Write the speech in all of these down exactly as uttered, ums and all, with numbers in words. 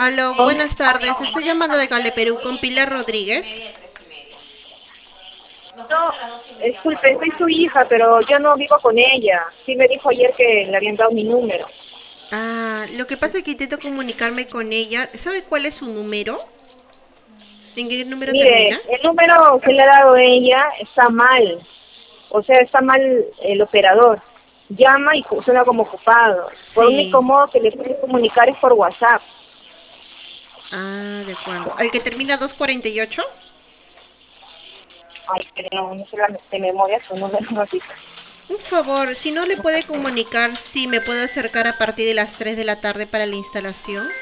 Aló, buenas tardes. Estoy llamando de Cale Perú con Pilar Rodríguez. No, disculpe, soy su hija, pero yo no vivo con ella. Sí me dijo ayer que le habían dado mi número. Ah, lo que pasa es que intento comunicarme con ella. ¿Sabe cuál es su número? ¿En qué número Mire, termina? el número que le ha dado ella está mal. O sea, está mal el operador. Llama y suena como ocupado. Por único Sí. modo que le puede comunicar es por WhatsApp. Ah, de acuerdo. ¿El que termina dos cuarenta y ocho? Ay, pero no, no se la de memoria su número, no sé. Un favor, si no le puede comunicar, si me puedo acercar a partir de las tres de la tarde para la instalación.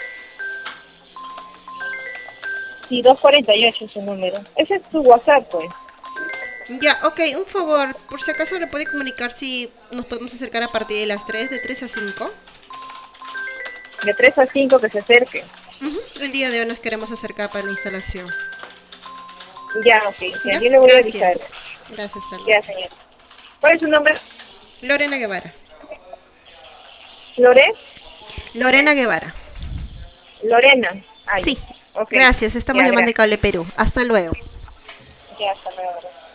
Sí, dos cuarenta y ocho es su número. Ese es su WhatsApp, pues. Ya, ok, un favor, por si acaso le puede comunicar si nos podemos acercar a partir de las tres, de tres a cinco. De tres a cinco que se acerque. Ujú, el día de hoy nos queremos acercar para la instalación. Ya, ok, ya, ¿Ya? yo le voy a avisar. Gracias. Gracias, hasta luego. Ya, señor. ¿Cuál es su nombre? Lorena Guevara. ¿Lore? Lorena Guevara. Lorena. Ah, ya. Sí. Ok. Gracias, estamos Ya, llamando de gracias. Cable Perú. Hasta luego. Ya, hasta luego.